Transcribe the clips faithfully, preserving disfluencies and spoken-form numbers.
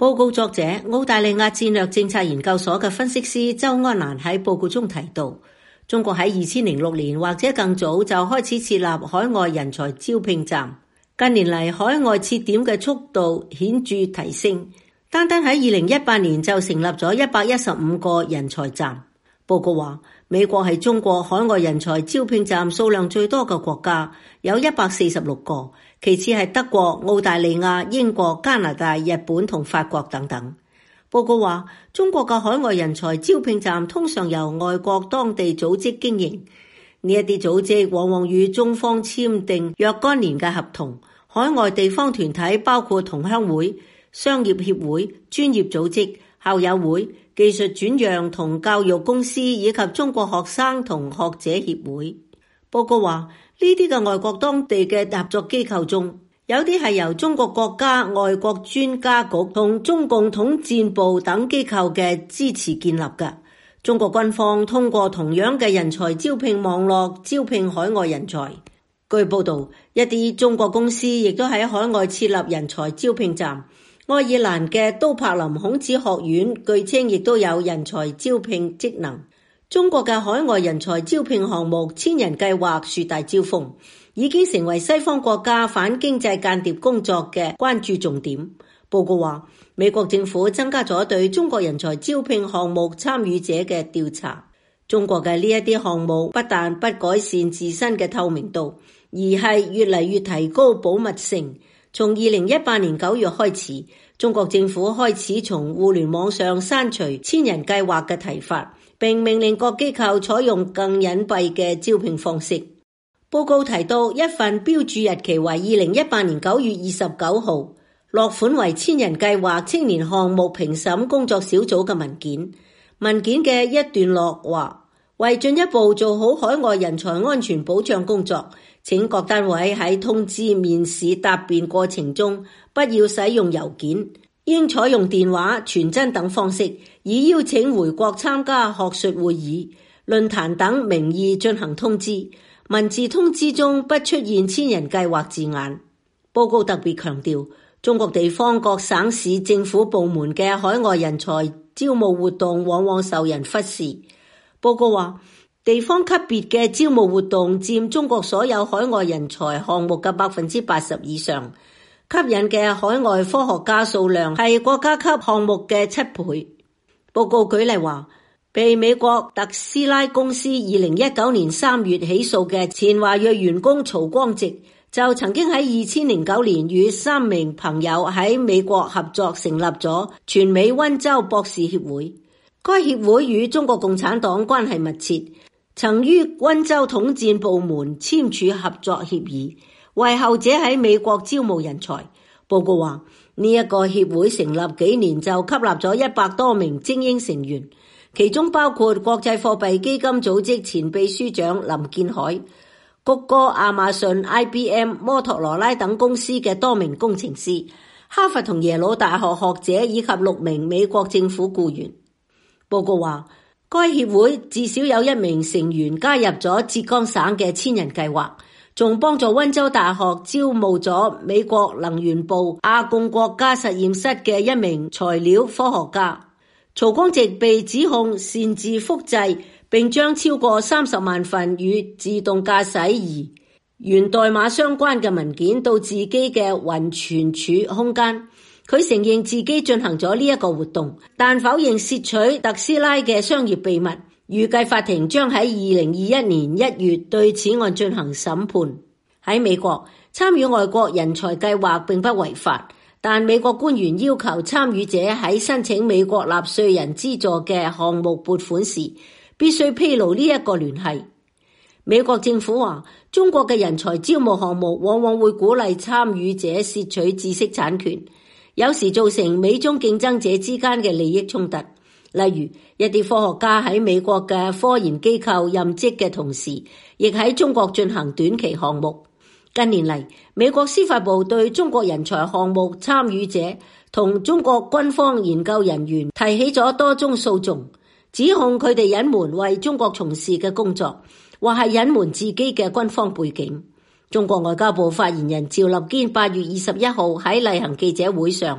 報告作者澳大利亞戰略政策研究所嘅分析師周安蘭喺報告中提到，中國喺二千零六年或者更早就開始設立海外人才招聘站，近年嚟海外設點嘅速度顯著提升，單單喺二零一八年就成立咗一百一十五個人才站。報告話，美國係中國海外人才招聘站數量最多嘅國家，有一百四十六個，其次係德國、澳大利亞、英國、加拿大、日本同法國等等。報告話，中國嘅海外人才招聘站通常由外國當地組織經營，呢一啲組織往往與中方簽訂若干年嘅合同。海外地方團體包括同鄉會、商業協會、專業組織、校友會、技術轉讓同教育公司以及中國學生同學者協會。報告話，呢啲嘅外國當地嘅合作機構中，有啲係由中國國家外國專家局同中共統戰部等機構嘅支持建立嘅。中國軍方通過同樣嘅人才招聘網絡招聘海外人才。據報道，一啲中國公司亦都喺海外設立人才招聘站。愛爾蘭嘅都柏林孔子學院據稱亦都有人才招聘職能。中國嘅海外人才招聘項目千人計劃樹大招風，已經成為西方國家反經濟間諜工作嘅關注重點。報告話，美國政府增加咗對中國人才招聘項目參與者嘅調查。中國嘅呢一啲項目不但不改善自身嘅透明度，而係越嚟越提高保密性。從二零一八年九月開始，中國政府開始從互聯網上刪除千人計劃嘅提法，並命令各機構採用更隱蔽嘅招聘方式。報告提到一份標注日期為二零一八年九月二十九號，落款為千人計劃青年項目評審工作小組嘅文件。文件嘅一段落話，為進一步做好海外人才安全保障工作，請各單位喺通知、面試、答辯過程中不要使用郵件，應採用電話、傳真等方式，以邀請回國參加學術會議、論壇等名義進行通知。文字通知中不出現千人計劃字眼。報告特別強調，中國地方各省市政府部門嘅海外人才招募活動往往受人忽視。報告話，地方級別嘅招募活動佔中國所有海外人才項目嘅百分之八十以上，吸引嘅海外科學家數量係國家級項目嘅七倍。報告舉例話，被美國特斯拉公司二零一九年三月起訴嘅前華裔員工曹光植，就曾經喺二千零九年與三名朋友喺美國合作成立咗全美溫州博士協會。該協會與中國共產黨關係密切，曾於溫州統戰部門簽署合作協議，為後者喺美國招募人才。報告話，呢一個協會成立幾年就吸納咗一百多名精英成員，其中包括國際貨幣基金組織前秘書長林建海、谷歌、亞馬遜、I B M、摩托羅拉等公司嘅多名工程師，哈佛同耶魯大學學者以及六名美國政府僱員。報告話，該協會至少有一名成員加入咗浙江省嘅千人計劃，仲幫助溫州大學招募咗美國能源部亞貢國家實驗室嘅一名材料科學家。曹光植被指控擅自複製並將超過三十萬份與自動駕駛儀源代碼相關嘅文件到自己嘅雲存儲空間。佢承認自己進行咗呢一個活動，但否認竊取特斯拉嘅商業秘密。預計法庭將喺二零二一年一月對此案進行審判。喺美國，參與外國人才計劃並不違法，但美國官員要求參與者喺申請美國納稅人資助嘅項目撥款時，必須披露呢一個聯繫。美國政府話，中國嘅人才招募項目往往會鼓勵參與者竊取知識產權，有時造成美中競爭者之間嘅利益衝突。例如，一啲科學家喺美國嘅科研機構任職嘅同時，亦喺中國進行短期項目。近年嚟，美國司法部對中國人才項目參與者同中國軍方研究人員提起咗多宗訴訟，指控佢哋隱瞞為中國從事嘅工作，或係隱瞞自己嘅軍方背景。中國外交部發言人趙立堅八月二十一號喺例行記者會上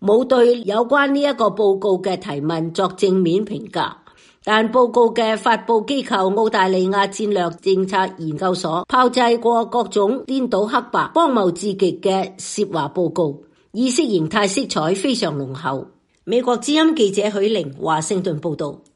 冇對有關呢一個報告嘅提問作正面評價。但報告嘅發佈機構澳大利亞戰略政策研究所炮製過各種顛倒黑白、荒謬至極嘅涉華報告，意識形態色彩非常濃厚。美國之音記者許玲華盛頓報道。